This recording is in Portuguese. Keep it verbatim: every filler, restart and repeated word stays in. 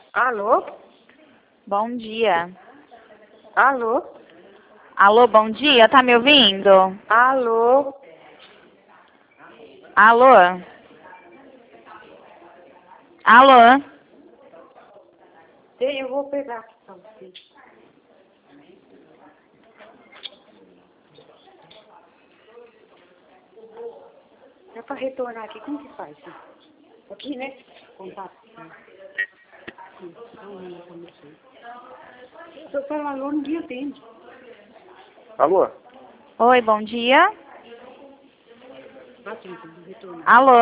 Alô? Bom dia. Alô? Alô, bom dia, tá me ouvindo? Alô? Alô? Alô? Ei, eu vou pegar aqui pra você. É pra retornar aqui, como que faz? Aqui, né? Contato. Seu celular ninguém atende. Alô? Oi, bom dia. Atende, retornar. Alô?